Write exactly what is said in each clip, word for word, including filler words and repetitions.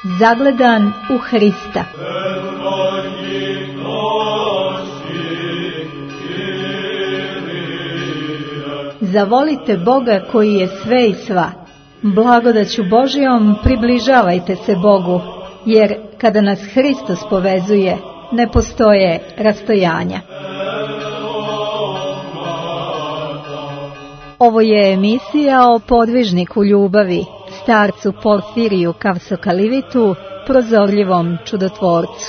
Zagledan u Hrista. Zavolite Boga koji je sve i sva. Blagodaću Božjom približavajte se Bogu, jer kada nas Hristos povezuje, ne postoje rastojanja. Ovo je emisija o podvižniku ljubavi, starcu Porfiriju Kavsokalivitu, prozorljivom čudotvorcu.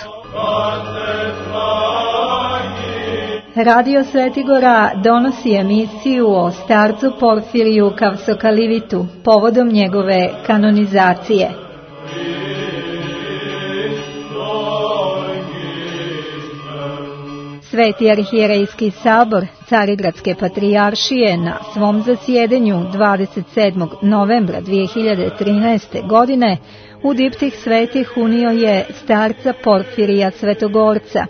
Radio Svetigora donosi emisiju o starcu Porfiriju Kavsokalivitu povodom njegove kanonizacije. Sveti arhijerejski sabor Carigradske patrijaršije na svom zasjedanju dvadeset sedmog novembra dvije hiljade trinaeste. godine u diptih svetih unio je starca Porfirija Svetogorca.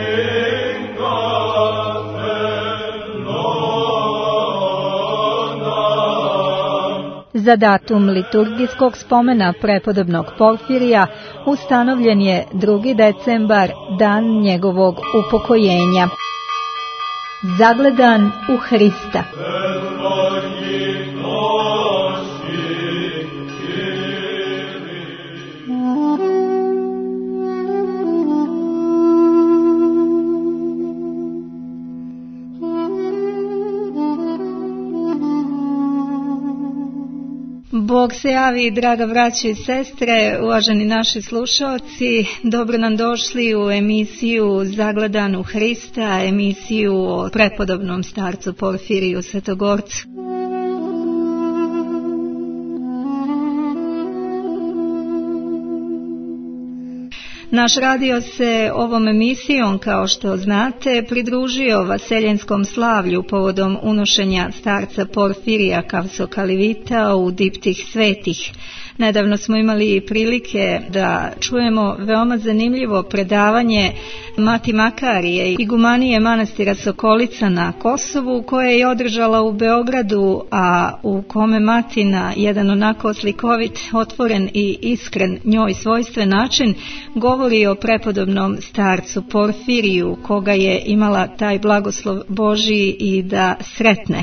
Za datum liturgijskog spomena prepodobnog Porfirija ustanovljen je drugi decembar, dan njegovog upokojenja. Zagledan u Hrista. Bog se javi, draga braće i sestre, uvaženi naši slušalci, dobro nam došli u emisiju Zagledan u Hrista, emisiju o prepodobnom starcu Porfiriju Svetogorcu. Naš radio se ovom emisijom, kao što znate, pridružio vaseljenskom slavlju povodom unošenja starca Porfirija Kavsokalivita u diptih svetih. Nedavno smo imali prilike da čujemo veoma zanimljivo predavanje Mati Makarije, igumanije manastira Sokolica na Kosovu, koje je održala u Beogradu, a u kome Mati na jedan onako slikovit, otvoren i iskren, njoj svojstven način govori o prepodobnom starcu Porfiriju, koga je imala taj blagoslov Božiji i da sretne.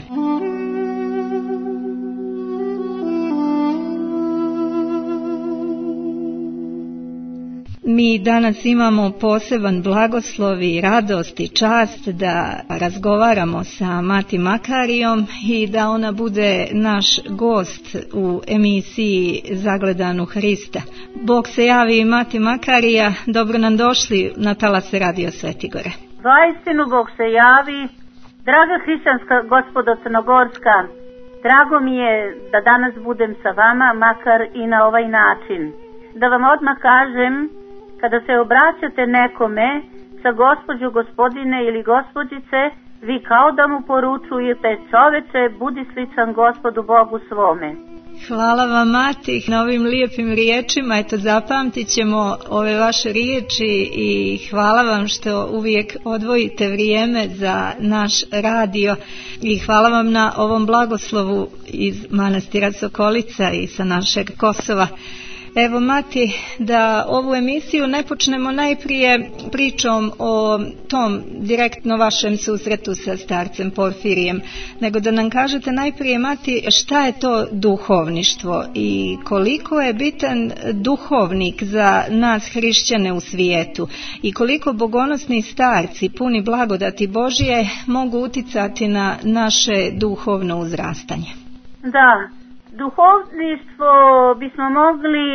Mi danas imamo poseban blagoslov i radost i čast da razgovaramo sa Mati Makarijom i da ona bude naš gost u emisiji Zagledan u Hrista. Bog se javi, Mati Makarija, dobro nam došli na talase Radio Svetigore. Vaistinu Bog se javi, draga hrišćanska gospodo Crnogorska, drago mi je da danas budem sa vama, makar i na ovaj način. Da vam odmah kažem, kada se obraćate nekome sa gospođo, gospodine ili gospođice, vi kao da mu poručujete: čoveče, budi sličan Gospodu Bogu svome. Hvala vam, Mati, na ovim lijepim riječima. Eto, zapamtit ćemo ove vaše riječi i hvala vam što uvijek odvojite vrijeme za naš radio i hvala vam na ovom blagoslovu iz manastira Sokolica i sa našeg Kosova. Evo, Mati, da ovu emisiju ne počnemo najprije pričom o tom direktno vašem susretu sa starcem Porfirijem, nego da nam kažete najprije, Mati, šta je to duhovništvo i koliko je bitan duhovnik za nas hrišćane u svijetu i koliko bogonosni starci puni blagodati Božje mogu uticati na naše duhovno uzrastanje. Da. Duhovništvo bismo mogli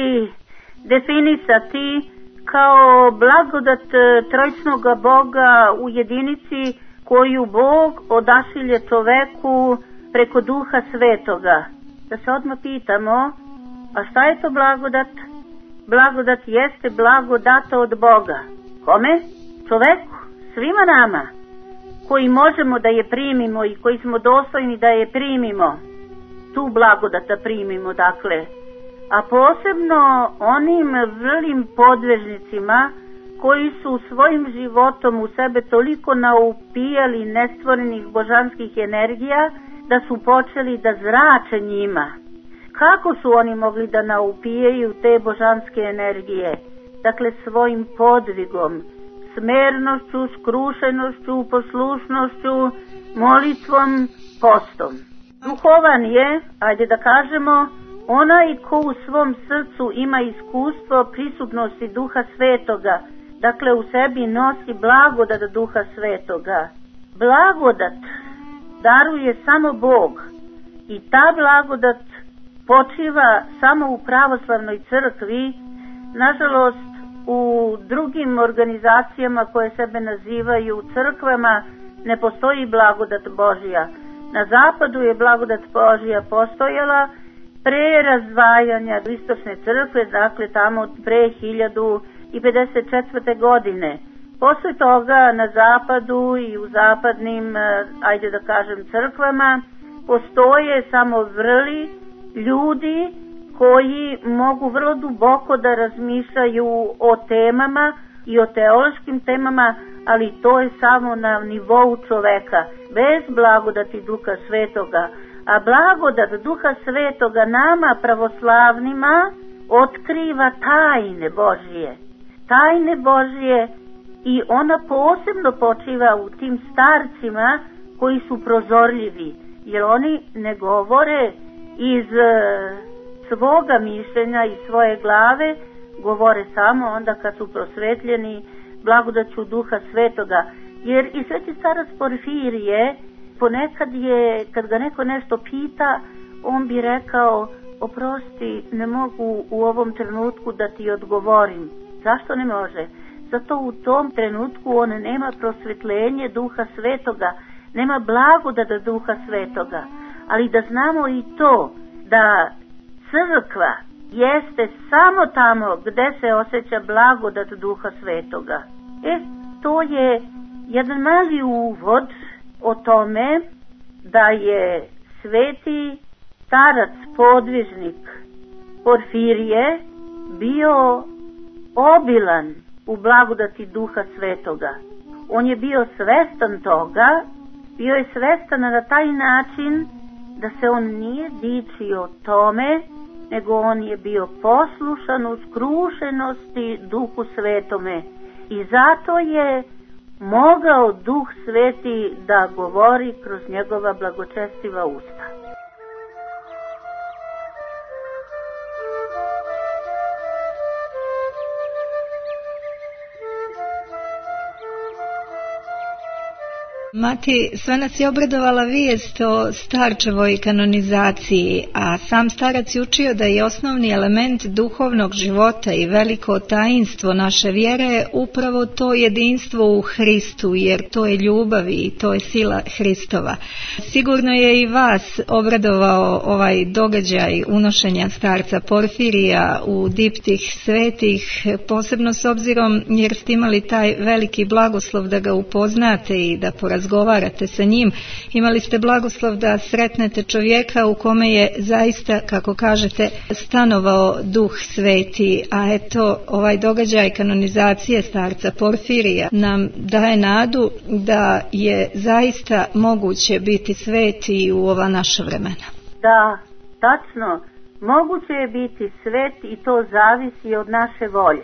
definisati kao blagodat trojčnog Boga u jedinici koju Bog odašilje čoveku preko Duha Svetoga. Da se odmah pitamo, a šta je to blagodat? Blagodat jeste blagodata od Boga. Kome? Čoveku, svima nama, koji možemo da je primimo i koji smo dostojni da je primimo. Tu blagodata primimo, dakle, a posebno onim vrlim podvežnicima koji su svojim životom u sebe toliko naupijali nestvorenih božanskih energija da su počeli da zrače njima. Kako su oni mogli da naupijaju te božanske energije? Dakle, svojim podvigom, smernošću, skrušenošću, poslušnošću, molitvom, postom. Duhovan je, ajde da kažemo, onaj ko u svom srcu ima iskustvo prisutnosti Duha Svetoga, dakle u sebi nosi blagodat Duha Svetoga. Blagodat daruje samo Bog i ta blagodat počiva samo u pravoslavnoj crkvi. Nažalost, u drugim organizacijama koje sebe nazivaju crkvama ne postoji blagodat Božja. Na zapadu je blagodat Božja postojala pre razdvajanja istočne crkve, dakle tamo pre hiljadu pedeset četvrte. godine. Posle toga na zapadu i u zapadnim, ajde da kažem, crkvama postoje samo vrli ljudi koji mogu vrlo duboko da razmišljaju o temama i o teološkim temama, ali to je samo na nivou čoveka, bez blagodati Duha Svetoga. A blagodat Duha Svetoga nama, pravoslavnima, otkriva tajne Božije. Tajne Božije i ona posebno počiva u tim starcima koji su prozorljivi, jer oni ne govore iz svoga mišljenja i svoje glave, govore samo onda kad su prosvetljeni blagodaću Duha Svetoga. Jer i sveti starac Porfirije, ponekad je, kad ga neko nešto pita, on bi rekao: oprosti, ne mogu u ovom trenutku da ti odgovorim. Zašto ne može? Zato u tom trenutku on nema prosvetljenje Duha Svetoga, nema blagodat Duha Svetoga. Ali da znamo i to, da crkva jeste samo tamo gde se osjeća blagodat Duha Svetoga. E, to je jedan mali uvod o tome da je sveti starac podvižnik Porfirije bio obilan u blagodati Duha Svetoga. On je bio svestan toga, bio je svestan na taj način da se on nije dičio tome, nego on je bio poslušan u skrušenosti Duhu Svetome. I zato je mogao Duh Sveti da govori kroz njegova blagočestiva usta. Mati, sve nas je obradovala vijest o starčevoj kanonizaciji, a sam starac je učio da je osnovni element duhovnog života i veliko tajinstvo naše vjere upravo to jedinstvo u Hristu, jer to je ljubav i to je sila Hristova. Sigurno je i vas obradovao ovaj događaj unošenja starca Porfirija u diptih svetih, posebno s obzirom jer ste imali taj veliki blagoslov da ga upoznate i da porazgovarate razgovarate sa njim. Imali ste blagoslov da sretnete čovjeka u kome je zaista, kako kažete, stanovao Duh Sveti, a eto ovaj događaj kanonizacije starca Porfirija nam daje nadu da je zaista moguće biti sveti u ova naša vremena. Da, tačno, moguće je biti svet i to zavisi od naše volje.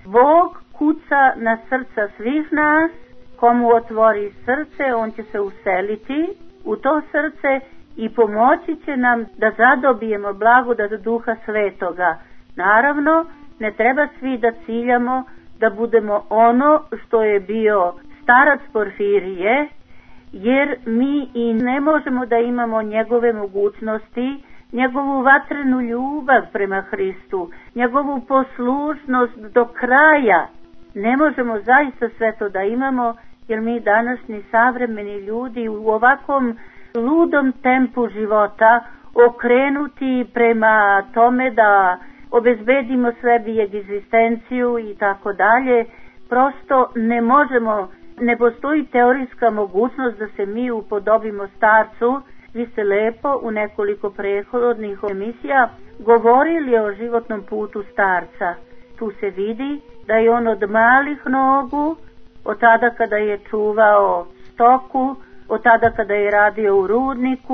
Bog kuca na srca svih nas. Komu otvori srce, on će se useliti u to srce i pomoći će nam da zadobijemo blagodat Duha Svetoga. Naravno, ne treba svi da ciljamo da budemo ono što je bio starac Porfirije, jer mi i ne možemo da imamo njegove mogućnosti, njegovu vatrenu ljubav prema Hristu, njegovu poslušnost do kraja. Ne možemo zaista sve to da imamo, jer mi današnji savremeni ljudi u ovakvom ludom tempu života, okrenuti prema tome da obezbedimo sebi egzistenciju i tako dalje, prosto ne možemo, ne postoji teorijska mogućnost da se mi upodobimo starcu. Vi ste lepo u nekoliko prethodnih emisija govorili o životnom putu starca. Tu se vidi da je on od malih nogu, od tada kada je čuvao stoku, od tada kada je radio u rudniku,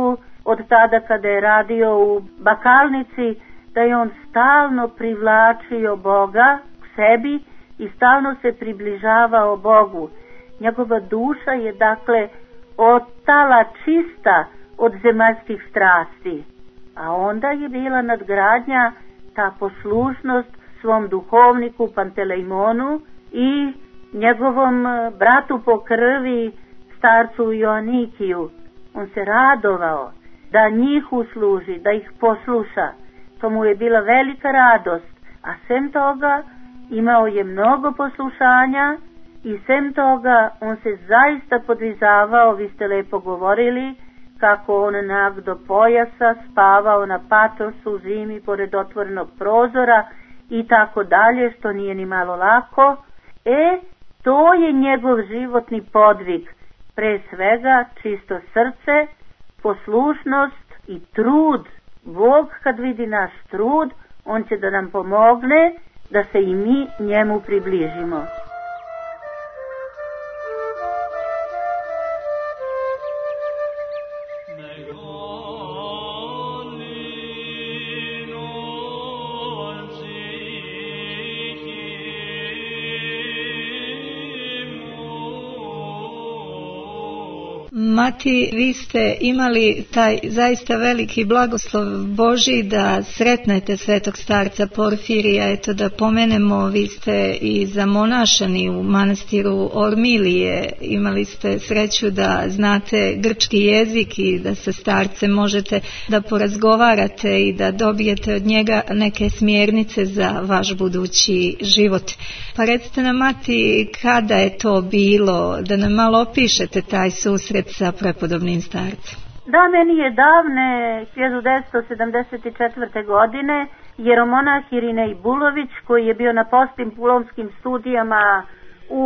od tada kada je radio u bakalnici, da je on stalno privlačio Boga k sebi i stalno se približavao Bogu. Njegova duša je dakle ostala čista od zemaljskih strasti, a onda je bila nadgradnja ta poslušnost svom duhovniku Pantelejmonu i njegovom bratu po krvi, starcu Joanikiju. On se radovao da njih usluži, da ih posluša. To mu je bila velika radost, a sem toga imao je mnogo poslušanja i sem toga on se zaista podvizavao, vi ste lepo govorili, kako on nag do pojasa spavao na patosu zimi pored otvorenog prozora i tako dalje, što nije ni malo lako. E, to je njegov životni podvig, pre svega čisto srce, poslušnost i trud. Bog kad vidi naš trud, on će da nam pomogne da se i mi njemu približimo. Mati, vi ste imali taj zaista veliki blagoslov Božji da sretnete svetog starca Porfirija. Eto da pomenemo, vi ste i zamonašani u manastiru Ormilije. Imali ste sreću da znate grčki jezik i da sa starcem možete da porazgovarate i da dobijete od njega neke smjernice za vaš budući život. Pa recite nam, Mati, kada je to bilo, da nam malo opišete taj susret sa prepodobnim starcem? Da, meni je davne hiljadu devetsto sedamdeset četvrte. godine jeromonah Irinej Bulović, koji je bio na postdiplomskim studijama u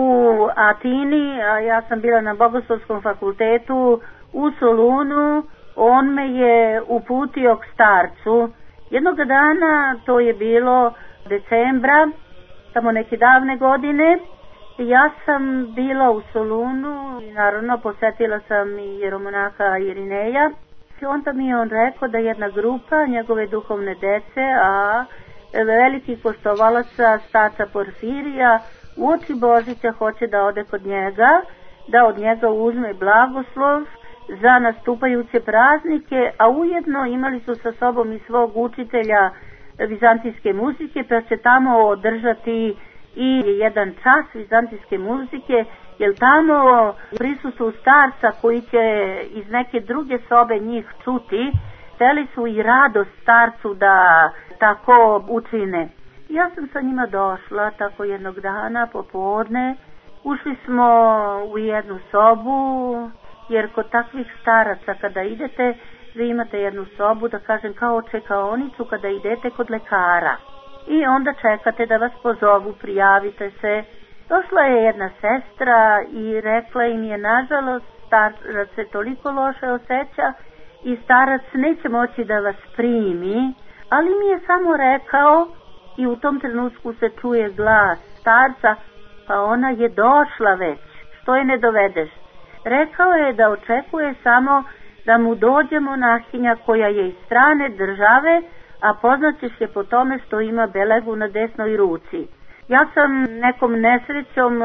Atini, a ja sam bila na Bogoslovskom fakultetu u Solunu, on me je uputio k starcu. Jednog dana, to je bilo decembra, samo neke davne godine, ja sam bila u Solunu i naravno posetila sam i jeromonaha Irineja. I onda mi je on rekao da jedna grupa njegove duhovne dece, a veliki poštovalaca starca Porfirija, uoči Božića hoće da ode kod njega, da od njega uzme blagoslov za nastupajuće praznike, a ujedno imali su sa sobom i svog učitelja vizantijske muzike, pa će tamo održati i jedan čas vizantijske muzike, jer tamo prisustvu starca koji će iz neke druge sobe njih čuti, hteli su i radost starcu da tako učine. Ja sam sa njima došla tako jednog dana popodne, ušli smo u jednu sobu, jer kod takvih staraca kada idete, vi imate jednu sobu, da kažem kao čekaonicu kada idete kod lekara. I onda čekate da vas pozovu, prijavite se. Došla je jedna sestra i rekla im je, nažalost, starac se toliko loše osjeća i starac neće moći da vas primi, ali mi je samo rekao, i u tom trenutku se čuje glas starca, pa ona je došla već, što je ne dovedeš. Rekao je da očekuje samo da mu dođe monahinja koja je iz strane države, a poznaćeš je po tome što ima belegu na desnoj ruci. Ja sam nekom nesrećom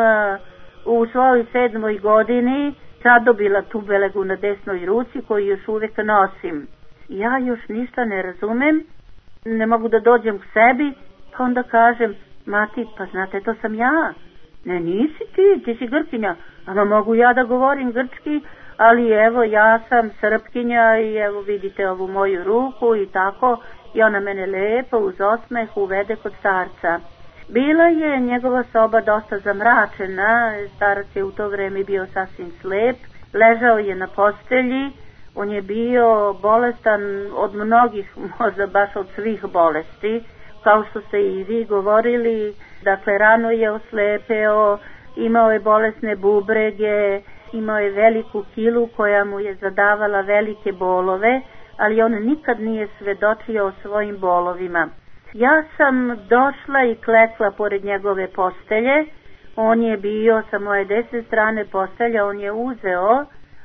u svojoj sedmoj godini zadobila tu belegu na desnoj ruci koju još uvijek nosim. Ja još ništa ne razumem, ne mogu da dođem k sebi, pa onda kažem, Mati, pa znate, to sam ja. Ne, nisi ti, ti si Grkinja, ali mogu ja da govorim grčki, ali evo ja sam Srpkinja i evo vidite ovu moju ruku i tako. I ona mene lepo uz osmeh uvede kod starca. Bila je njegova soba dosta zamračena, starac je u to vreme bio sasvim slep, ležao je na postelji, on je bio bolestan od mnogih, možda baš od svih bolesti, kao što ste i vi govorili, dakle rano je oslepeo, imao je bolesne bubrege, imao je veliku kilu koja mu je zadavala velike bolove, ali on nikad nije svedočio o svojim bolovima. Ja sam došla i klekla pored njegove postelje, on je bio sa moje desne strane postelja, on je uzeo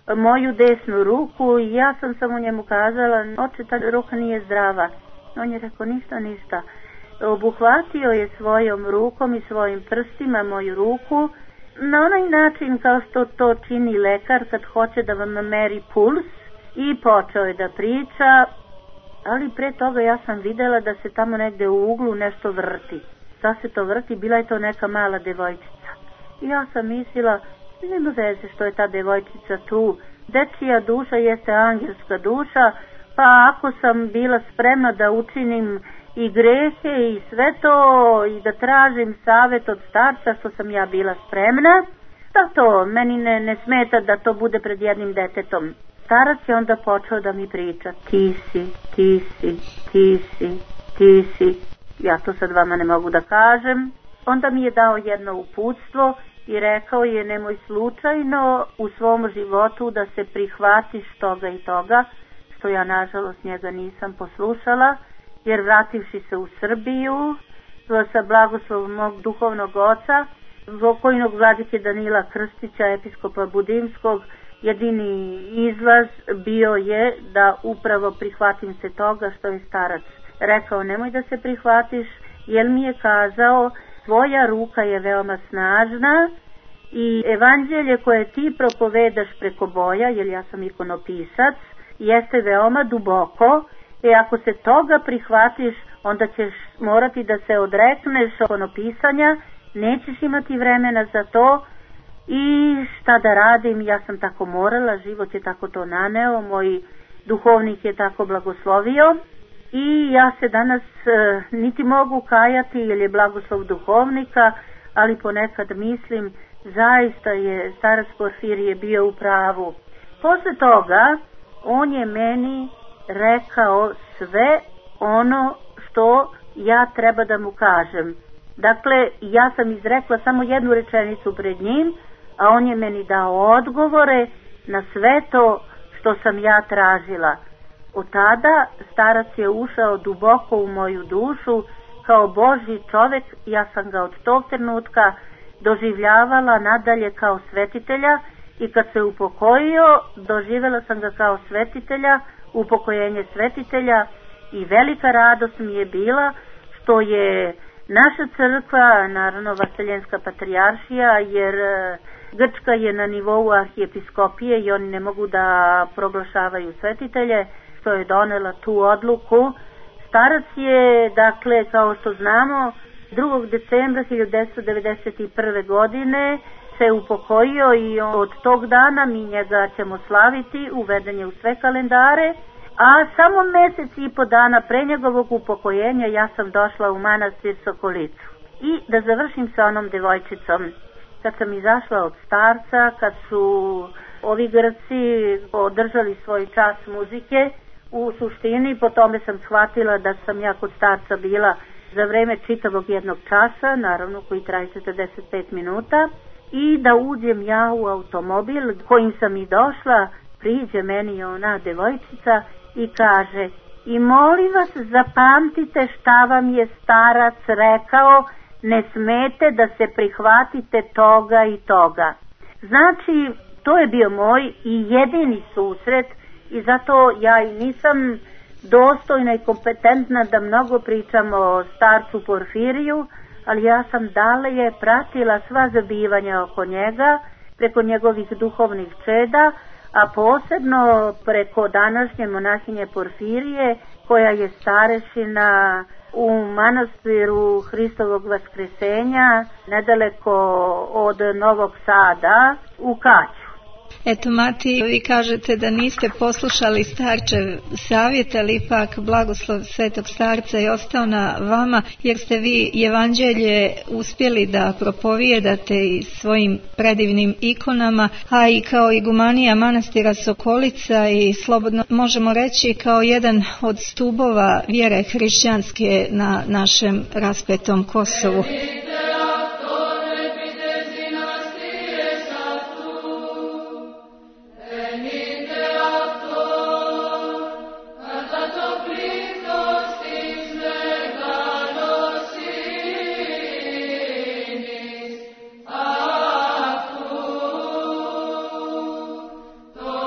moju desnu ruku i ja sam samo njemu kazala, oče, ta ruka nije zdrava. On je rekao, ništa, ništa. Obuhvatio je svojom rukom i svojim prstima moju ruku na onaj način kao što to čini lekar kad hoće da vam meri puls i počeo je da priča, ali pre toga ja sam videla da se tamo negde u uglu nešto vrti. Da se to vrti, bila je to neka mala devojčica. I ja sam mislila, nema veze što je ta devojčica tu. Dečija duša jeste angelska duša, pa ako sam bila spremna da učinim i grehe i sve to i da tražim savjet od starca, što sam ja bila spremna, da to meni ne, ne smeta da to bude pred jednim detetom. Starac je onda počeo da mi priča, ti si, ti si, ti si, ti si, ja to sad vama ne mogu da kažem. Onda mi je dao jedno uputstvo i rekao je, nemoj slučajno u svom životu da se prihvatiš toga i toga, što ja nažalost njega nisam poslušala, jer vrativši se u Srbiju sa blagoslovom mog duhovnog oca, pokojnog vladike Danila Krstića, episkopa Budimskog, jedini izlaz bio je da upravo prihvatim se toga što je starac rekao, nemoj da se prihvatiš, jer mi je kazao, tvoja ruka je veoma snažna i evanđelje koje ti propovedaš preko boja, jer ja sam ikonopisac, jeste veoma duboko, i ako se toga prihvatiš, onda ćeš morati da se odrekneš ikonopisanja, nećeš imati vremena za to. I šta da radim, ja sam tako morala, život je tako to naneo, moj duhovnik je tako blagoslovio i ja se danas e, niti mogu kajati jer je blagoslov duhovnika, ali ponekad mislim zaista je starac Porfirije bio u pravu. Posle toga on je meni rekao sve ono što ja treba da mu kažem. Dakle, ja sam izrekla samo jednu rečenicu pred njim, a on je meni dao odgovore na sve to što sam ja tražila. Od tada starac je ušao duboko u moju dušu kao Božji čovek, ja sam ga od tog trenutka doživljavala nadalje kao svetitelja i kad se upokojio, doživjela sam ga kao svetitelja, upokojenje svetitelja i velika radost mi je bila što je naša crkva, naravno Vaseljenska patrijaršija, jer Grčka je na nivou arhijepiskopije i oni ne mogu da proglašavaju svetitelje, što je donela tu odluku. Starac je, dakle, kao što znamo, drugog decembra hiljadu devetsto devedeset prve. godine se upokojio i od tog dana mi njega ćemo slaviti, uveden je u sve kalendare, a samo mjesec i po dana pre njegovog upokojenja ja sam došla u manastir Sokolicu. I da završim sa onom devojčicom. Kad sam izašla od starca, kad su ovi Grci održali svoj čas muzike, u suštini po tome sam shvatila da sam ja kod starca bila za vreme čitavog jednog časa, naravno koji traje četrdeset pet minuta, i da uđem ja u automobil kojim sam i došla, priđe meni ona devojčica i kaže, i molim vas zapamtite šta vam je starac rekao, ne smete da se prihvatite toga i toga. Znači, to je bio moj i jedini susret i zato ja i nisam dostojna i kompetentna da mnogo pričam o starcu Porfiriju, ali ja sam dalje pratila sva zabivanja oko njega, preko njegovih duhovnih čeda, a posebno preko današnje monahinje Porfirije, koja je starešina u manastiru Hristovog Vaskresenja, nedaleko od Novog Sada, u Kaću. Eto, Mati, vi kažete da niste poslušali starčev savjet, ali ipak blagoslov svetog starca je ostao na vama, jer ste vi evanđelje uspjeli da propovijedate i svojim predivnim ikonama, a i kao igumanija manastira Sokolica i slobodno možemo reći kao jedan od stubova vjere hrišćanske na našem raspetom Kosovu. Oh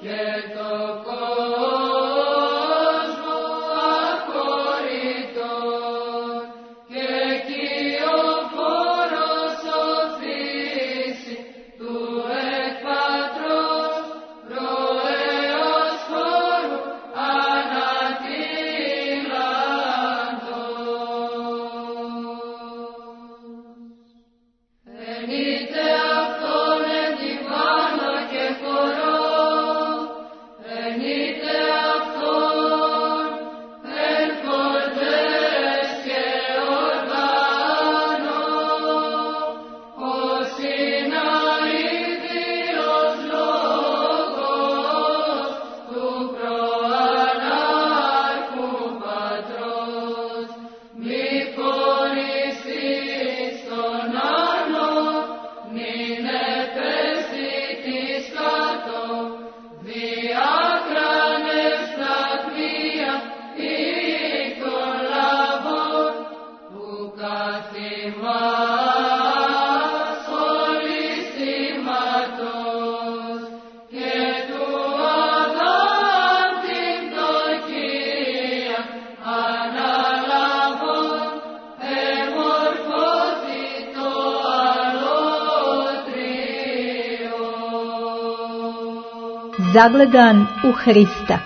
Zagledan u Hrista.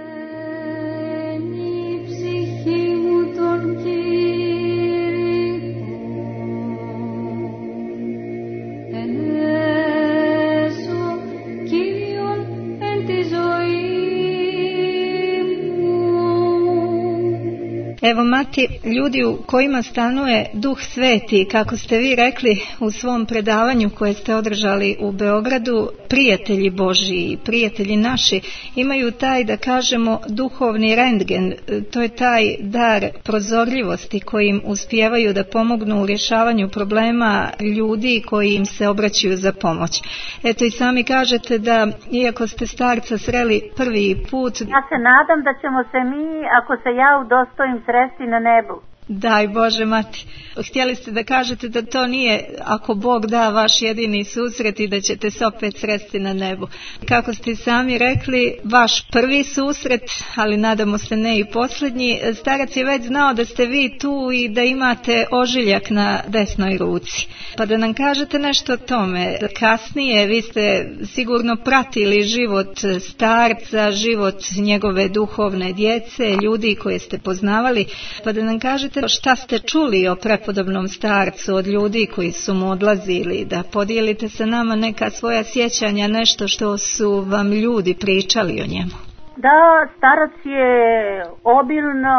Evo Mati, ljudi u kojima stanuje Duh Sveti, kako ste vi rekli u svom predavanju koje ste održali u Beogradu, prijatelji Božji, prijatelji naši, imaju taj, da kažemo, duhovni rentgen, to je taj dar prozorljivosti kojim uspijevaju da pomognu u rješavanju problema ljudi koji im se obraćaju za pomoć. Eto i sami kažete da, iako ste starca sreli prvi put... Ja se nadam da ćemo se mi, ako se ja udostojim, sresti na nebu. Daj Bože, Mati. Htjeli ste da kažete da to nije, ako Bog da, vaš jedini susret i da ćete se opet sresti na nebu. Kako ste sami rekli, vaš prvi susret, ali nadamo se ne i posljednji. Starac je već znao da ste vi tu i da imate ožiljak na desnoj ruci. Pa da nam kažete nešto o tome. Kasnije vi ste sigurno pratili život starca, život njegove duhovne djece, ljudi koje ste poznavali. Pa da nam kažete šta ste čuli o prepodobnom starcu od ljudi koji su mu odlazili, da podijelite sa nama neka svoja sjećanja, nešto što su vam ljudi pričali o njemu. Da, starac je obilno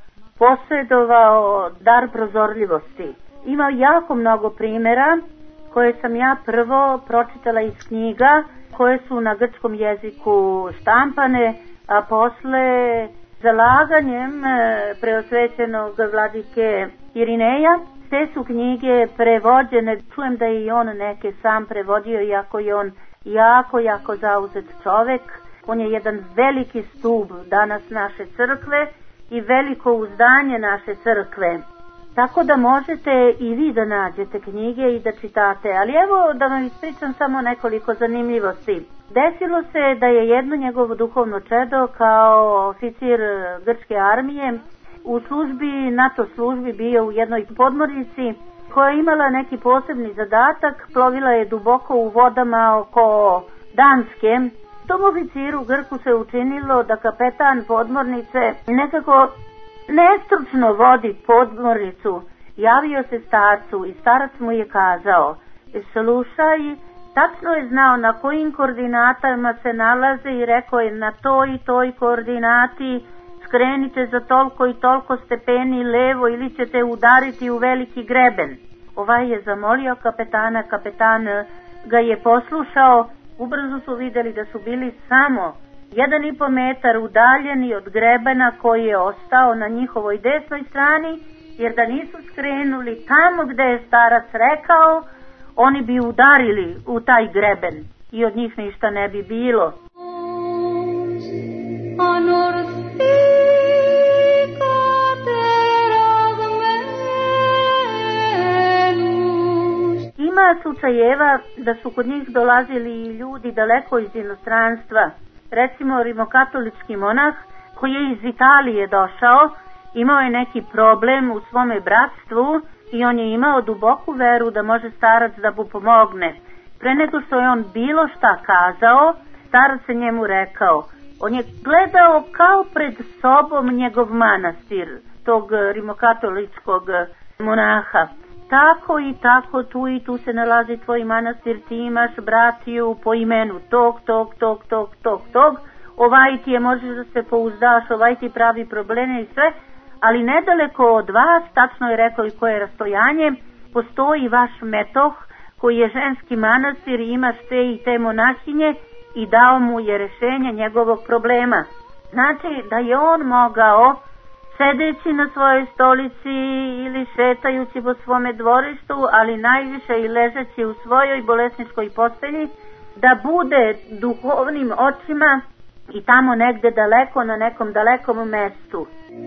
posjedovao dar prozorljivosti. Imao jako mnogo primjera koje sam ja prvo pročitala iz knjiga koje su na grčkom jeziku štampane, a posle zalaganjem preosvećenog vladike Irineja te su knjige prevođene. Čujem da je i on neke sam prevodio, iako je on jako, jako zauzet čovjek. On je jedan veliki stup danas naše crkve i veliko uzdanje naše crkve. Tako da možete i vi da nađete knjige i da čitate. Ali evo da vam ispričam samo nekoliko zanimljivosti. Desilo se da je jedno njegovo duhovno čedo kao oficir grčke armije u službi, NATO službi bio u jednoj podmornici koja je imala neki posebni zadatak, plovila je duboko u vodama oko Danske. Tom oficiru Grku se učinilo da kapetan podmornice nekako nestručno vodi podmornicu. Javio se starcu i starac mu je kazao: slušaj, tačno je znao na kojim koordinatama se nalaze i rekao je: na toj i toj koordinati skrenite za toliko i toliko stepeni levo ili ćete udariti u veliki greben. Ovaj je zamolio kapetana, kapetan ga je poslušao. Ubrzo su vidjeli da su bili samo jedan i po metar udaljeni od grebena koji je ostao na njihovoj desnoj strani, jer da nisu skrenuli tamo gdje je starac rekao, oni bi udarili u taj greben i od njih ništa ne bi bilo. Ima slučajeva da su kod njih dolazili ljudi daleko iz inostranstva recimo rimokatolički monah koji je iz Italije došao, imao je neki problem u svome bratstvu i on je imao duboku veru da može starac da mu pomogne. Pre nego što je on bilo šta kazao, starac je njemu rekao, on je gledao kao pred sobom njegov manastir, tog rimokatoličkog monaha. Tako i tako, tu i tu se nalazi tvoj manastir, ti imaš bratiju po imenu tog, tog, tog, tog, tog, tog, ovaj ti je, možeš da se pouzdaš, ovaj ti pravi probleme i sve, ali nedaleko od vas, tačno je rekao i koje je rastojanje, postoji vaš metoh koji je ženski manastir i imaš te i te monahinje i dao mu je rešenje njegovog problema. Znači da je on mogao, sedeći na svojoj stolici ili šetajući po svome dvorištu, ali najviše i ležeći u svojoj bolesničkoj postelji, da bude duhovnim očima i tamo negde daleko, na nekom dalekom mestu.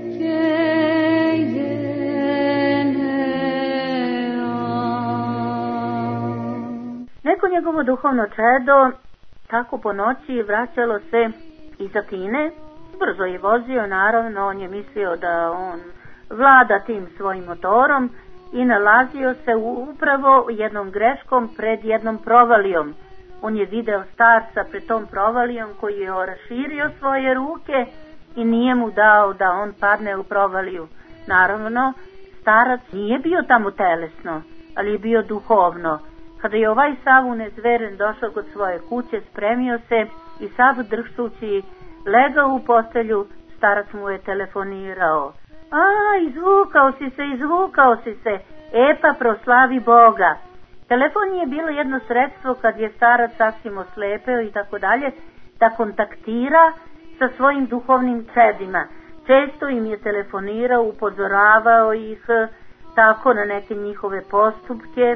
Neko njegovo duhovno čedo tako po noći vraćalo se iz Atine. Brzo je vozio, naravno, on je mislio da on vlada tim svojim motorom i nalazio se upravo jednom greškom pred jednom provalijom. On je video starca pred tom provalijom koji je raširio svoje ruke i nije mu dao da on padne u provaliju. Naravno, starac nije bio tamo telesno, ali je bio duhovno. Kada je ovaj sav unezveren došao kod svoje kuće, spremio se i sav drštući legao u postelju, starac mu je telefonirao. A, izvukao si se, izvukao si se, e pa proslavi Boga. Telefon je bilo jedno sredstvo kad je starac sasvim oslepeo i tako dalje, da kontaktira sa svojim duhovnim čedima. Često im je telefonirao, upozoravao ih tako na neke njihove postupke.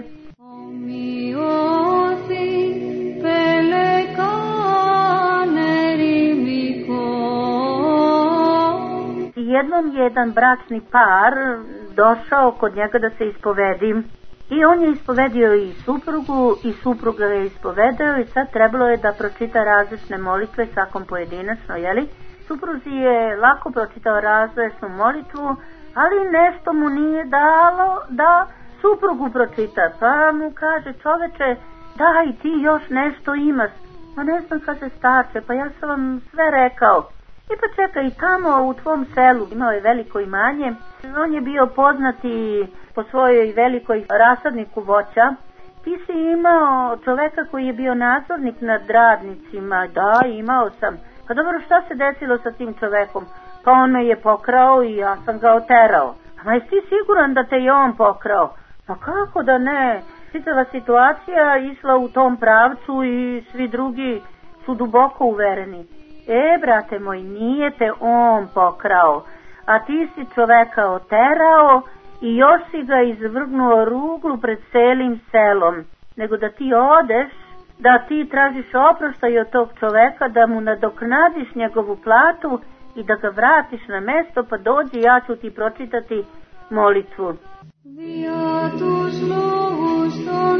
Jednom je jedan bračni par došao kod njega da se ispovedi i on je ispovedio i suprugu i supruga je ispovedao i sad trebalo je da pročita različne molitve svakom pojedinačno, jeli? Supruzi je lako pročitao različnu molitvu, ali nešto mu nije dalo da suprugu pročita, pa mu kaže, čoveče, daj ti još nešto imaš. Ma ne znam, kaže starče, pa ja sam vam sve rekao. I pa čekaj, tamo u tvom selu imao je veliko imanje, on je bio poznati po svojoj velikoj rasadniku voća. Ti si imao čoveka koji je bio nadzornik nad radnicima. Da, imao sam. Pa dobro, šta se desilo sa tim čovekom? Pa on me je pokrao i ja sam ga oterao. Ma jesi ti siguran da te je on pokrao? Pa kako da ne? Čitava situacija išla u tom pravcu i svi drugi su duboko uvereni. E, brate moj, nije te on pokrao, a ti si čoveka oterao i još si ga izvrgnuo ruglu pred celim selom. Nego da ti odeš, da ti tražiš oproštaj od tog čoveka, da mu nadoknadiš njegovu platu i da ga vratiš na mesto, pa dođi, ja ću ti pročitati molitvu. Δια τους λόγους των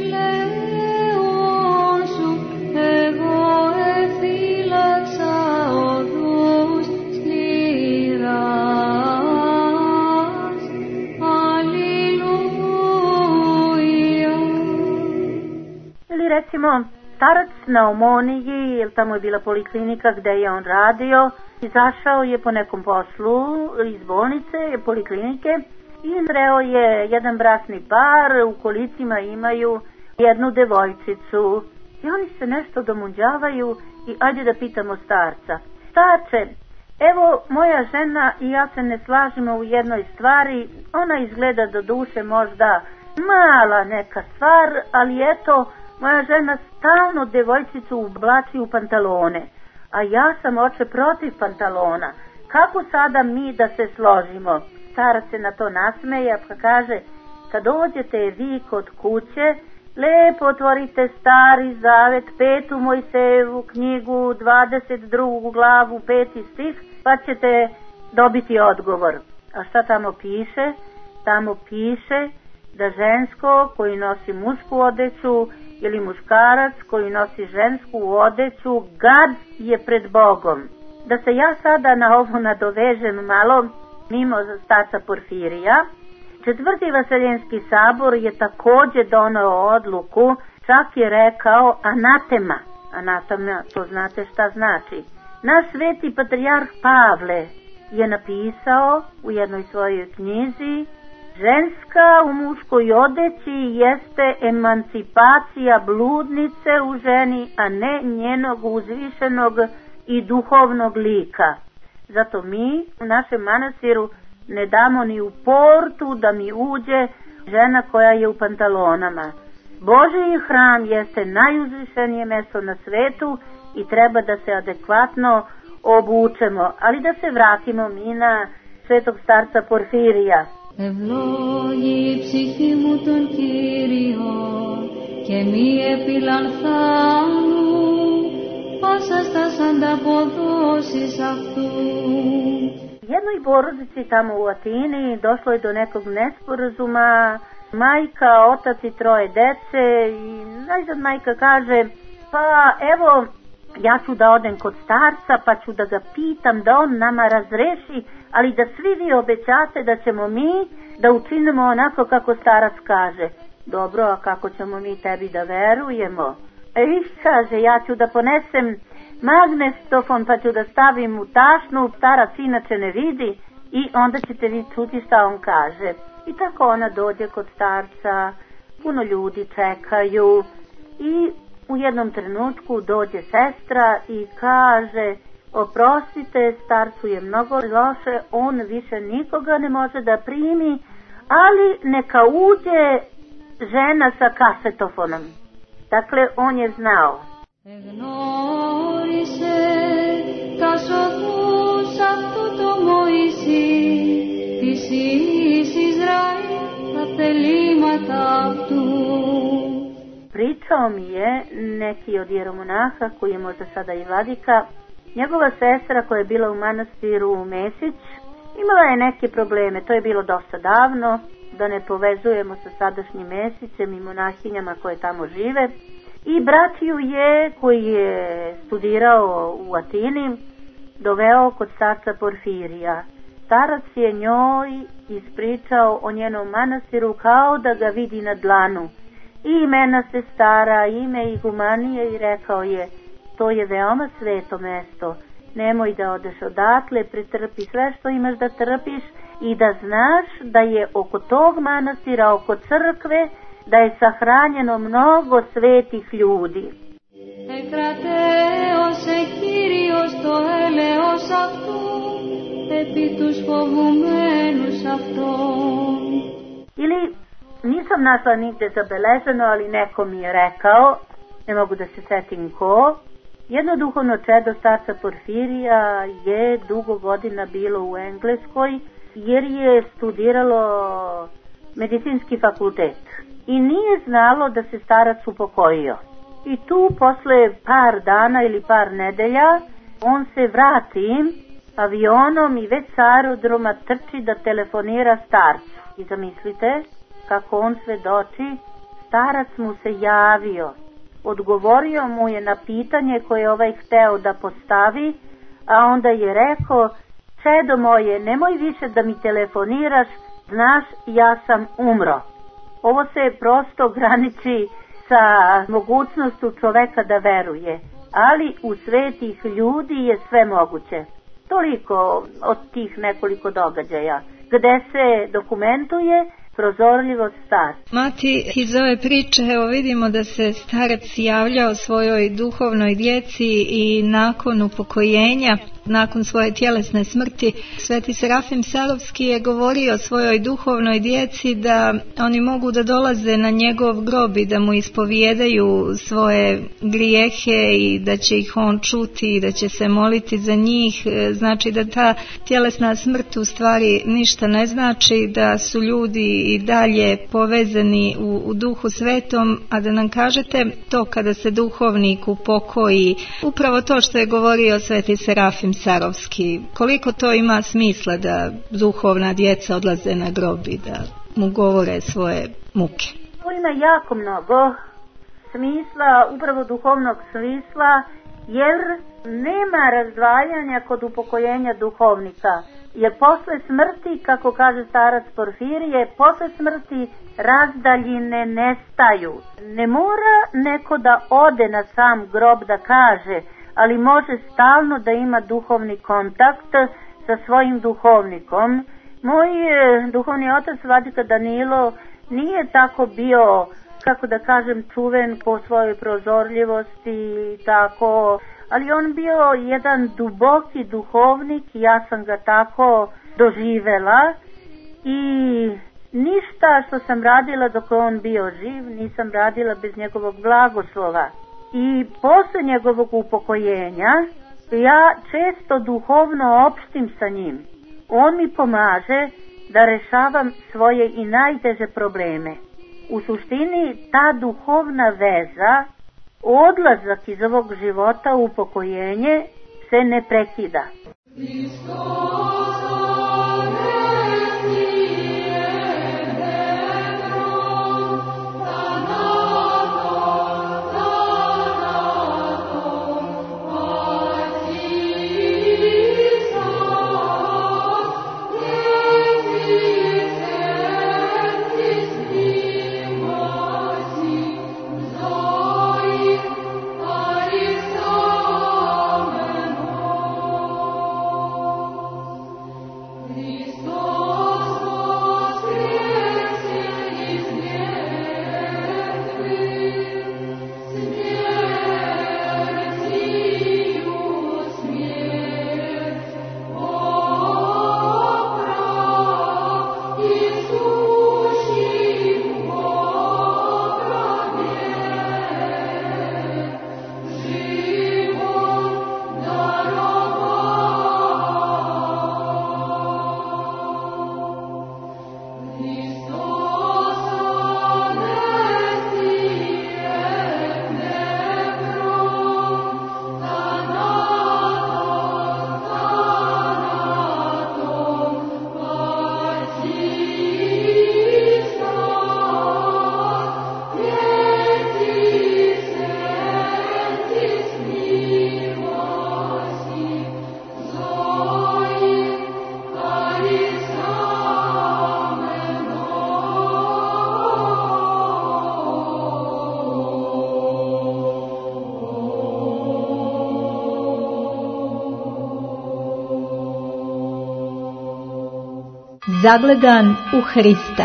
χιλέων σου, εγώ εφύλαξα οδούς σκληράς. Αλληλούια. Ili recimo, starac na Omoniji, jer tamo je bila poliklinika gde je on radio, izašao je po nekom poslu iz bolnice, poliklinike, i sreo je jedan bračni par, u kolicima imaju jednu devojčicu i oni se nešto domunđavaju i ajde da pitamo starca. Starče, evo moja žena i ja se ne slažimo u jednoj stvari, ona izgleda do duše možda mala neka stvar, ali eto, moja žena stalno devojčicu ublači u pantalone, a ja sam oče protiv pantalona. Kako sada mi da se složimo? Starac se na to nasmeja pa kaže, kad dođete vi kod kuće, lepo otvorite Stari Zavet, petu Mojsejevu knjigu, dvadeset drugu glavu, peti stih, pa ćete dobiti odgovor. A šta tamo piše? Tamo piše da žensko koji nosi mušku odeću ili muškarac koji nosi žensku odeću gad je pred Bogom. Da se ja sada na ovo nadovežem malo mimo starca Porfirija. Četvrti Vaseljenski sabor je također doneo odluku, čak je rekao anatema. Anatema, to znate šta znači. Naš sveti patrijarh Pavle je napisao u jednoj svojoj knjizi: ženska u muškoj odeći jeste emancipacija bludnice u ženi, a ne njenog uzvišenog i duhovnog lika. Zato mi u našem manastiru ne damo ni u portu da mi uđe žena koja je u pantalonama. Božji hram jeste najuzvišenije mjesto na svetu i treba da se adekvatno obučemo. Ali da se vratimo mi na svetog starca Porfirija. Ευλόγη η ψυχή μου τον Κύριον και μη επιλανθάνου πάσα στας ανταποδόσεις αυτού. Jednoj porodici tamo u Atini došlo je do nekog nesporazuma. Majka, otac i troje dece i najzad majka kaže: pa evo, ja ću da odem kod starca pa ću da ga pitam da on nama razreši, ali da svi vi obećate da ćemo mi da učinimo onako kako starac kaže. Dobro, a kako ćemo mi tebi da verujemo? E, kaže, ja ću da ponesem magnetofon pa ću da stavim u tašnu, starac inače ne vidi i onda ćete vi čuti šta on kaže. I tako ona dođe kod starca, puno ljudi čekaju i u jednom trenutku dođe sestra i kaže: oprostite, starcu je mnogo loše, on više nikoga ne može da primi, ali neka uđe žena sa kasetofonom. Dakle, on je znao. Εγνώρισε τα σοφούς αυτού το Μωυσή, της εις Ισραήλ τα θελήματα αυτού. Pričao mi je neki od jeromonaha, koji je možda sada i vladika, njegova sestra koja je bila u manastiru u Mesić, imala je neke probleme, to je bilo dosta davno, da ne povezujemo sa sadašnjim Mesicem i monahinjama koje tamo žive. I brat ju je, koji je studirao u Atini, doveo kod starca Porfirija. Starac je njoj ispričao o njenom manastiru kao da ga vidi na dlanu. I imena sestara, ime igumanije, i rekao je: to je veoma sveto mesto, nemoj da odeš odatle, pretrpi sve što imaš da trpiš i da znaš da je oko tog manastira, oko crkve, da je sahranjeno mnogo svetih ljudi. Εκρατέως Κύριος το έλεος αυτού επί τους φοβουμένους αυτών. Ili nisam našla nigde zabeleženo, ali neko mi je rekao, ne mogu da se setim ko, jedno duhovno čedo starca Porfirija je dugo godina bilo u Engleskoj jer je studiralo medicinski fakultet i nije znalo da se starac upokojio. I tu posle par dana ili par nedelja on se vrati avionom i već sa aerodroma trči da telefonira starcu. I zamislite kako on svedoči, starac mu se javio, odgovorio mu je na pitanje koje je ovaj hteo da postavi, a onda je rekao: čedo moje, nemoj više da mi telefoniraš, znaš, ja sam umro. Ovo se prosto graniči sa mogućnošću čoveka da veruje, ali u svetih ljudi je sve moguće. Toliko od tih nekoliko događaja, gde se dokumentuje prozorljivost starca. Mati, iz ove priče evo vidimo da se starac javljao svojoj duhovnoj djeci i nakon upokojenja, nakon svoje tjelesne smrti, Sveti Serafim Sarovski je govorio svojoj duhovnoj djeci da oni mogu da dolaze na njegov grob i da mu ispovijedaju svoje grijehe i da će ih on čuti i da će se moliti za njih. Znači da ta tjelesna smrt u stvari ništa ne znači, da su ljudi i dalje povezani u, u duhu svetom, a da nam kažete to kada se duhovnik upokoji, upravo to što je govorio Sveti Serafim Sarovski, koliko to ima smisla da duhovna djeca odlaze na grob i da mu govore svoje muke? To ima jako mnogo smisla, upravo duhovnog smisla, jer nema razdvajanja kod upokojenja duhovnika. Jer posle smrti, kako kaže starac Porfirije, posle smrti razdaljine nestaju. Ne mora neko da ode na sam grob da kaže, ali može stalno da ima duhovni kontakt sa svojim duhovnikom. Moj duhovni otac Vladika Danilo nije tako bio, kako da kažem, čuven po svojoj prozorljivosti i tako, ali on bio jedan duboki duhovnik, ja sam ga tako doživela i ništa što sam radila dok on bio živ nisam radila bez njegovog blagoslova. I posle njegovog upokojenja ja često duhovno opštim sa njim. On mi pomaže da rešavam svoje i najteže probleme. U suštini ta duhovna veza, odlazak iz ovog života u upokojenje se ne prekida. Zagledan u Hrista.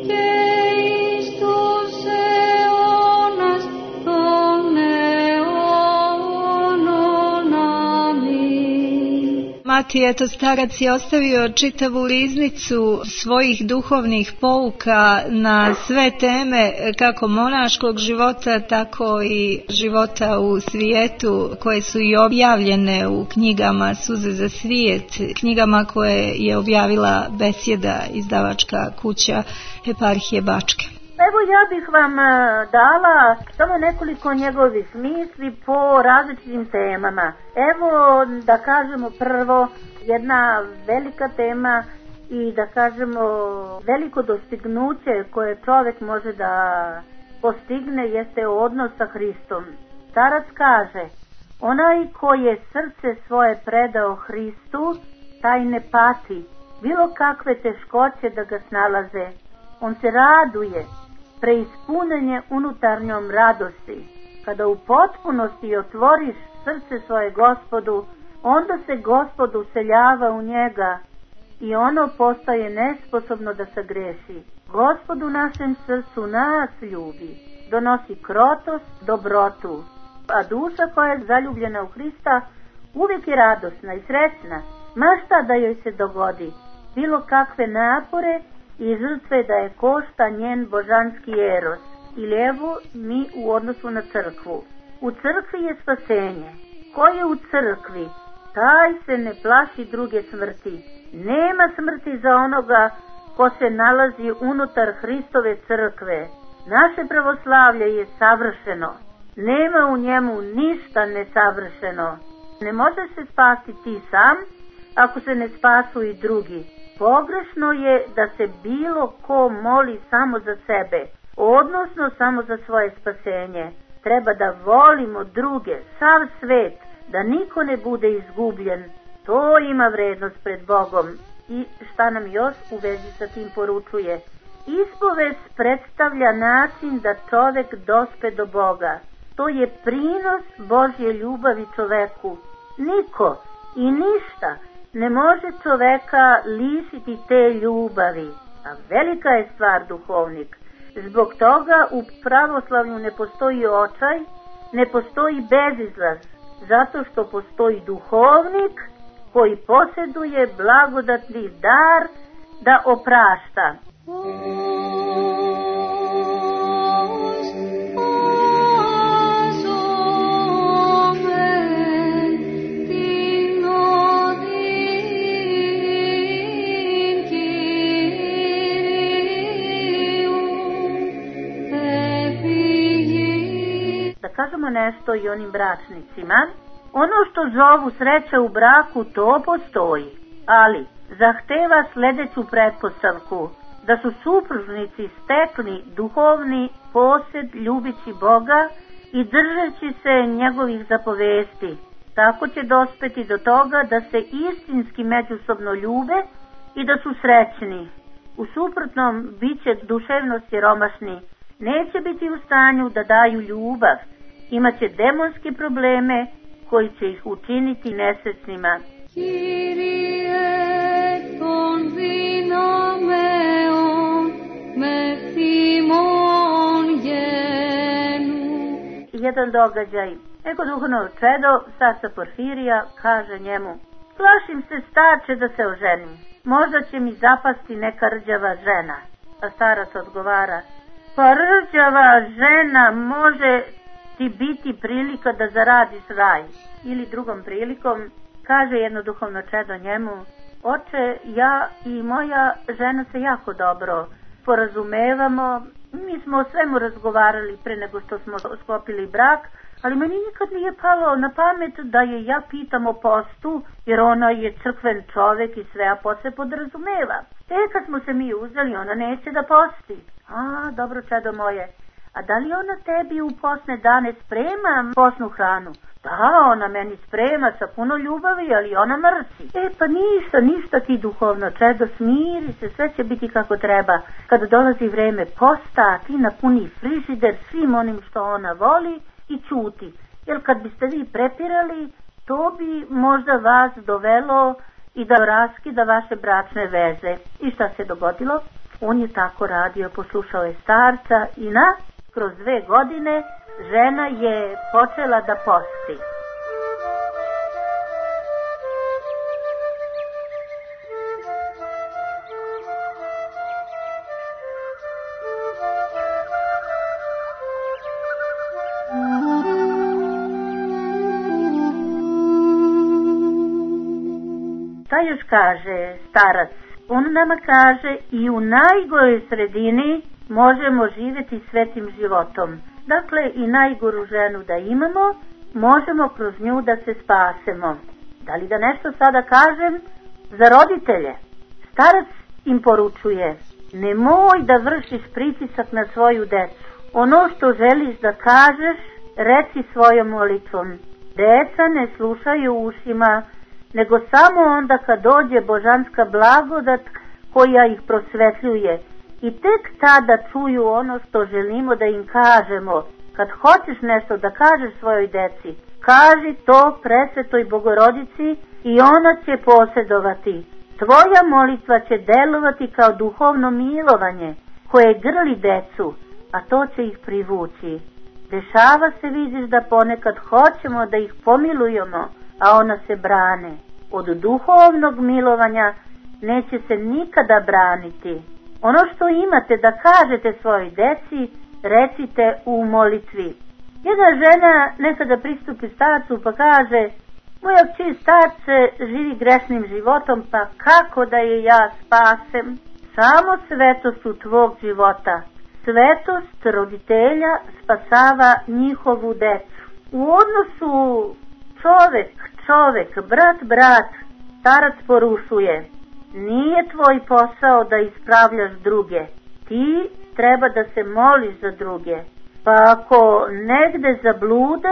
Mati, eto, starac je ostavio čitavu riznicu svojih duhovnih pouka na sve teme, kako monaškog života, tako i života u svijetu, koje su i objavljene u knjigama Suze za svijet, knjigama koje je objavila Besjeda, izdavačka kuća Eparhije Bačke. Evo, ja bih vam dala samo nekoliko njegovih misli po različitim temama. Evo, da kažemo prvo, jedna velika tema i da kažemo veliko dostignuće koje čovjek može da postigne jeste odnos sa Hristom. Starac kaže, onaj ko je srce svoje predao Hristu, taj ne pati bilo kakve teškoće da ga snalaze. On se raduje, preispunenje unutarnjom radosti. Kada u potpunosti otvoriš srce svoje Gospodu, onda se Gospod useljava u njega i ono postaje nesposobno da se greši. Gospod u našem srcu nas ljubi, donosi krotost, dobrotu, a duša koja je zaljubljena u Hrista uvijek je radosna i sretna, ma šta da joj se dogodi, bilo kakve napore i žrtve da je košta njen božanski eros, ili evo mi u odnosu na crkvu. U crkvi je spasenje. Ko je u crkvi, taj se ne plaši druge smrti. Nema smrti za onoga ko se nalazi unutar Hristove crkve. Naše pravoslavlje je savršeno. Nema u njemu ništa nesavršeno. Ne možeš se spasti ti sam, ako se ne spasu i drugi. Pogrešno je da se bilo ko moli samo za sebe, odnosno samo za svoje spasenje. treba da volimo druge, sav svet, da niko ne bude izgubljen. To ima vrednost pred Bogom. I šta nam još u vezi sa tim poručuje? Ispovest predstavlja način da čovek dospe do Boga. To je prinos Božje ljubavi čoveku. Niko i ništa ne može čoveka lišiti te ljubavi. A velika je stvar duhovnik. Zbog toga u pravoslavlju ne postoji očaj, ne postoji bezizlaz, zato što postoji duhovnik koji posjeduje blagodatni dar da oprašta. Kažemo nešto i onim bračnicima. Ono što zovu sreća u braku, to postoji, ali zahteva sljedeću pretpostavku, da su supružnici stekli duhovni posed ljubići Boga i držeći se njegovih zapovesti. Tako će dospeti do toga da se istinski međusobno ljube i da su srećni. U suprotnom bit će duševno siromašni, neće biti u stanju da daju ljubav, imaće demonske probleme koji će ih učiniti nesrećnima. Kyrie ton dinameon me simon jenu. Jedan događaj. Neko duhovno čedo, starca Porfirija, kaže njemu: plašim se, starče, da se oženim. Možda će mi zapasti neka rđava žena. A starac odgovara: pa rđava žena može ti biti prilika da zaradiš raj. Ili drugom prilikom kaže jedno duhovno čedo njemu: oče, ja i moja žena se jako dobro porazumevamo, mi smo o svemu razgovarali pre nego što smo sklopili brak, ali meni nikad nije palo na pamet da je ja pitam o postu, jer ona je crkven čovek i sve, a post se podrazumeva. E, kad smo se mi uzeli, ona neće da posti. A, dobro čedo moje, a da li ona tebi u postne dane sprema postnu hranu? Da, ona meni sprema sa puno ljubavi, ali ona mrsi. E, pa ništa, ništa ti duhovno čedo, smiri se, sve će biti kako treba. Kada dolazi vreme posta, ti napuni frižider svim onim što ona voli i ćuti. Jer kad biste vi prepirali, to bi možda vas dovelo i da raskida vaše bračne veze. I šta se dogodilo? On je tako radio, poslušao je starca i na kroz dve godine žena je počela da posti. Šta još kaže starac? On nama kaže: i u najgoroj sredini možemo živjeti svetim životom. Dakle, i najgoru ženu da imamo, možemo kroz nju da se spasemo. Da li da nešto sada kažem za roditelje? Starac im poručuje: nemoj da vršiš pritisak na svoju decu. Ono što želiš da kažeš, reci svojom molitvom. Deca ne slušaju ušima, nego samo onda kad dođe božanska blagodat koja ih prosvetljuje. I tek tada čuju ono što želimo da im kažemo. Kad hoćeš nešto da kažeš svojoj deci, kaži to presvetoj Bogorodici i ona će posjedovati. Tvoja molitva će delovati kao duhovno milovanje koje grli decu, a to će ih privući. Dešava se, vidiš, da ponekad hoćemo da ih pomilujemo, a ona se brane. Od duhovnog milovanja neće se nikada braniti. Ono što imate da kažete svojoj deci, recite u molitvi. Jedna žena nekada pristupi starcu pa kaže: moja kći starce živi grešnim životom, pa kako da je ja spasem? Samo svetostu tvog života, svetost roditelja spasava njihovu decu. U odnosu čovek, čovek, brat, brat, starac porušuje: nije tvoj posao da ispravljaš druge, ti treba da se moliš za druge. Pa ako negde zablude,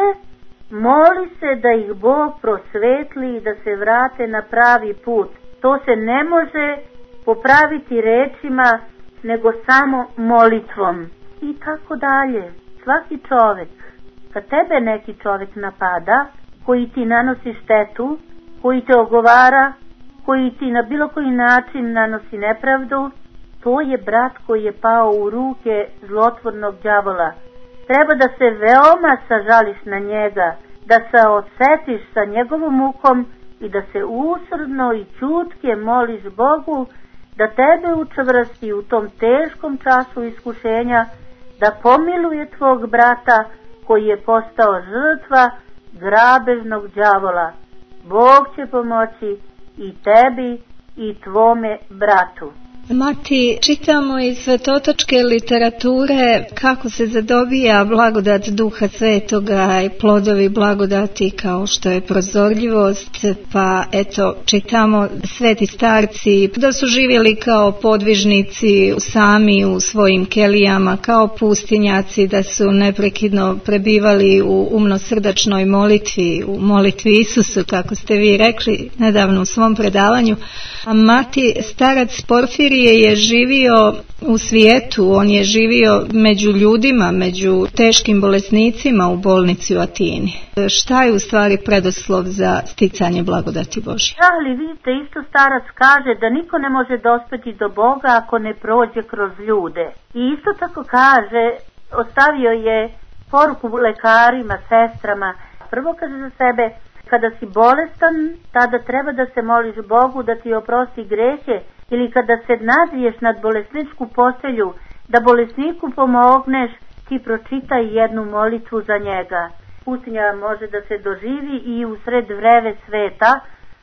moli se da ih Bog prosvetli i da se vrate na pravi put. To se ne može popraviti rečima, nego samo molitvom. I tako dalje. Svaki čovjek, kad tebe neki čovjek napada, koji ti nanosi štetu, koji te ogovara, koji ti na bilo koji način nanosi nepravdu, to je brat koji je pao u ruke zlotvornog đavola. Treba da se veoma sažališ na njega, da se osetiš sa njegovom mukom i da se usrdno i ćutke moliš Bogu da tebe učvrsti u tom teškom času iskušenja, da pomiluje tvog brata koji je postao žrtva grabežnog đavola. Bog će pomoći i tebi i tvome bratu. Mati, čitamo iz svetotočke literature kako se zadobija blagodat Duha Svetoga i plodovi blagodati kao što je prozorljivost, pa eto čitamo sveti starci da su živjeli kao podvižnici sami u svojim kelijama, kao pustinjaci, da su neprekidno prebivali u umnosrdačnoj molitvi, u molitvi Isusu, kako ste vi rekli nedavno u svom predavanju. A Mati, starac Porfirije je živio u svijetu, on je živio među ljudima, među teškim bolesnicima u bolnici u Atini. Šta je u stvari preduslov za sticanje blagodati Božje? Ali vidite, isto starac kaže da niko ne može dospeti do Boga ako ne prođe kroz ljude. I isto tako kaže, ostavio je poruku lekarima, sestrama. Prvo kaže za sebe, kada si bolestan, tada treba da se moliš Bogu da ti oprosti grehe, ili kada se nadviješ nad bolesničku postelju, da bolesniku pomogneš, ti pročitaj jednu molitvu za njega. Pustinja može da se doživi i u sred vreve sveta,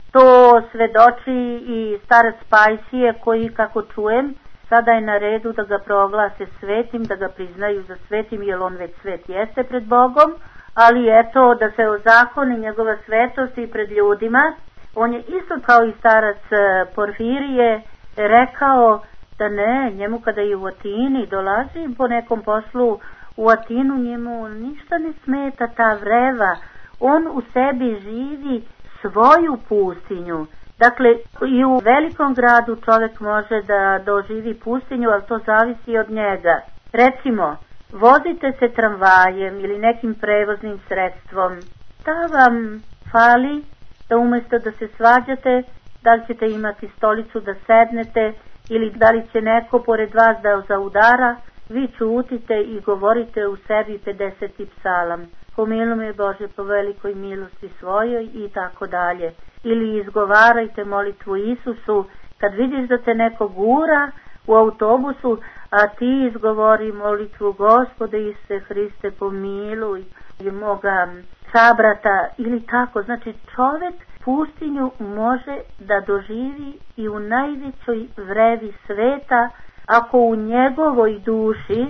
to svedoči i starac Pajsije koji, kako čujem, sada je na redu da ga proglase svetim, da ga priznaju za svetim, jer on već svet jeste pred Bogom, ali eto da se ozakoni njegova svetost i pred ljudima. On je isto kao i starac Porfirije rekao da ne, njemu kada je u Atini dolazi po nekom poslu u Atinu, njemu ništa ne smeta ta vreva, on u sebi živi svoju pustinju. Dakle, i u velikom gradu čovjek može da doživi pustinju, ali to zavisi od njega. Recimo, vozite se tramvajem ili nekim prevoznim sredstvom, šta vam fali da umjesto da se svađate, da li ćete imati stolicu da sednete ili da li će neko pored vas da zaudara, vi ćutite i govorite u sebi pedeseti psalam. Pomiluj me Bože po velikoj milosti svojoj i tako dalje. Ili izgovarajte molitvu Isusu kad vidiš da te neko gura u autobusu, a ti izgovori molitvu Gospode Isuse Hriste pomiluj i moga sabrata ili tako. Znači čovjek pustinju može da doživi i u najvećoj vrevi sveta ako u njegovoj duši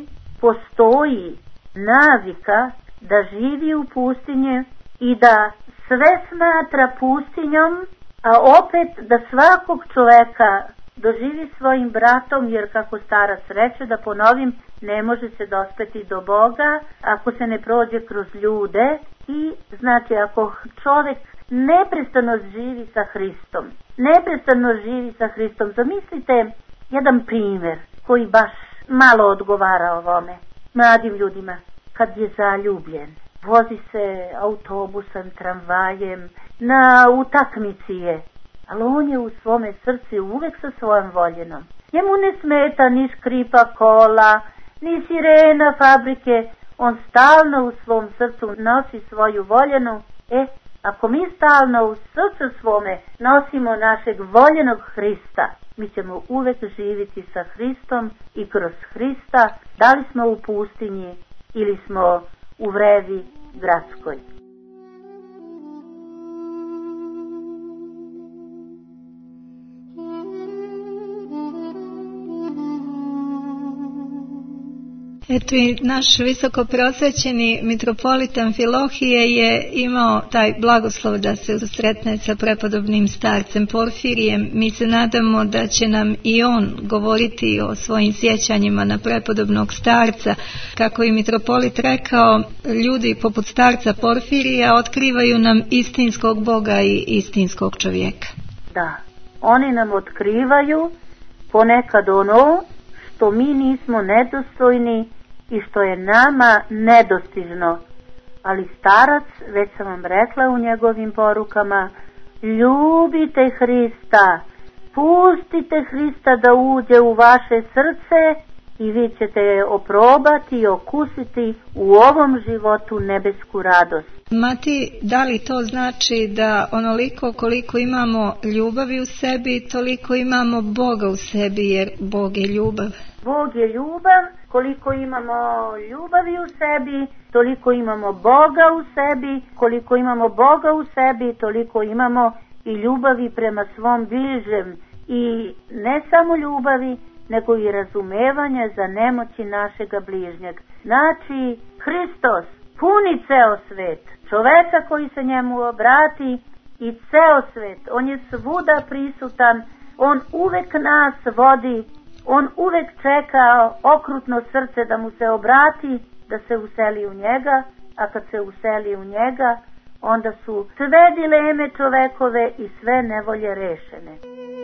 postoji navika da živi u pustinje i da sve smatra pustinjom, a opet da svakog čoveka doživi svojim bratom, jer kako starac reče, da ponovim, ne može se dospeti do Boga ako se ne prođe kroz ljude. I znači ako čovjek neprestano živi sa Hristom, neprestano živi sa Hristom, zamislite jedan primjer koji baš malo odgovara ovome. Mladim ljudima, kad je zaljubljen, vozi se autobusom, tramvajem, na utakmici je, ali on je u svome srcu uvek sa svojom voljenom. Njemu ne smeta ni škripa kola, ni sirena fabrike, on stalno u svom srcu nosi svoju voljenu. E, ako mi stalno u srcu svome nosimo našeg voljenog Hrista, mi ćemo uvek živjeti sa Hristom i kroz Hrista, da li smo u pustinji ili smo u vrevi gradskoj. Eto i naš visoko prosvećeni mitropolit Amfilohije je imao taj blagoslov da se susretne sa prepodobnim starcem Porfirijem. Mi se nadamo da će nam i on govoriti o svojim sjećanjima na prepodobnog starca. Kako je mitropolit rekao, ljudi poput starca Porfirija otkrivaju nam istinskog Boga i istinskog čovjeka. Da, oni nam otkrivaju ponekad ono što mi nismo nedostojni i što je nama nedostižno. Ali starac, već sam vam rekla u njegovim porukama, ljubite Hrista, pustite Hrista da uđe u vaše srce i vi ćete oprobati i okusiti u ovom životu nebesku radost. Mati, da li to znači da onoliko koliko imamo ljubavi u sebi, toliko imamo Boga u sebi, jer Bog je ljubav? Bog je ljubav, koliko imamo ljubavi u sebi, toliko imamo Boga u sebi, koliko imamo Boga u sebi, toliko imamo i ljubavi prema svom bližem. I ne samo ljubavi, nego i razumevanje za nemoći našega bližnjeg. Znači, Hristos puni ceo svet, čoveka koji se njemu obrati i ceo svet, on je svuda prisutan, on uvek nas vodi, on uvek čeka okrutno srce da mu se obrati, da se useli u njega, a kad se useli u njega, onda su sve dileme čovekove i sve nevolje rešene.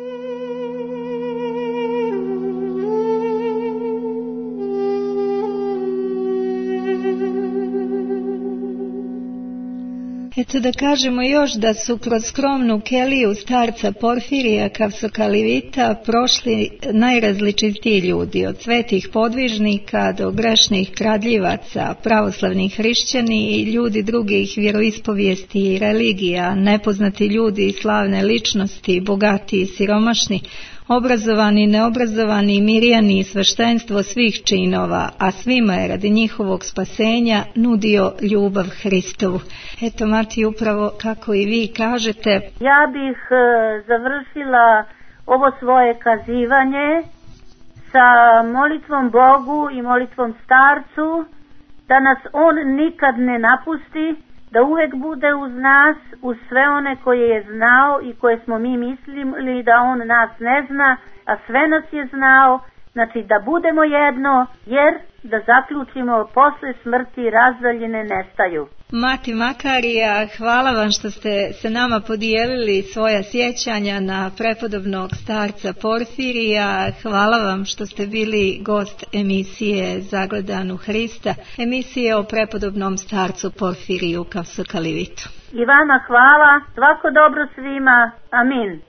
Eto da kažemo još da su kroz skromnu keliju starca Porfirija Kavsokalivita prošli najrazličitiji ljudi, od svetih podvižnika do grešnih kradljivaca, pravoslavnih hrišćani i ljudi drugih vjeroispovijesti i religija, nepoznati ljudi i slavne ličnosti, bogati i siromašni, obrazovani i neobrazovani, mirjani i sveštenstvo svih činova, a svima je radi njihovog spasenja nudio ljubav Hristovu. Eto, Mati, upravo kako i vi kažete. Ja bih e, završila ovo svoje kazivanje sa molitvom Bogu i molitvom starcu da nas on nikad ne napusti, da uvek bude uz nas, uz sve one koje je znao i koje smo mi mislili da on nas ne zna, a sve nas je znao, znači da budemo jedno, jer da zaključimo, posle smrti razdaljine nestaju. Mati Makarija, hvala vam što ste se nama podijelili svoja sjećanja na prepodobnog starca Porfirija. Hvala vam što ste bili gost emisije Zagledan u Hrista, emisije o prepodobnom starcu Porfiriju Kavsokalivitu. I vama hvala, svako dobro svima, amin.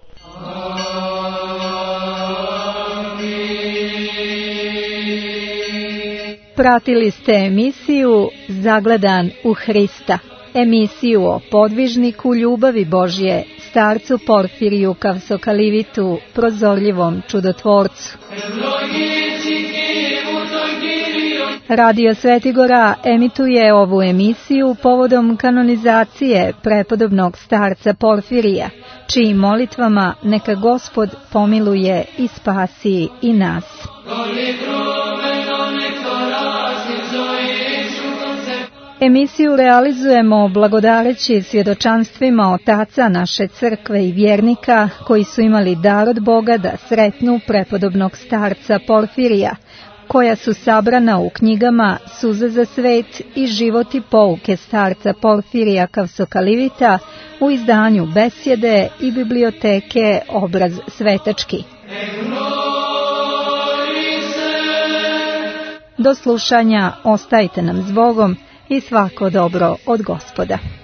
Pratili ste emisiju Zagledan u Hrista, emisiju o podvižniku ljubavi Božje, starcu Porfiriju Kavsokalivitu, prozorljivom čudotvorcu. Radio Sveti Gora emituje ovu emisiju povodom kanonizacije prepodobnog starca Porfirija, čijim molitvama neka Gospod pomiluje i spasi i nas. Emisiju realizujemo blagodareći svjedočanstvima otaca naše crkve i vjernika koji su imali dar od Boga da sretnu prepodobnog starca Porfirija, koja su sabrana u knjigama Suze za svet i Život i pouke starca Porfirija Kavsokalivita u izdanju Besjede i biblioteke Obraz svetački. Do slušanja, ostajte nam s Bogom i svako dobro od Gospoda.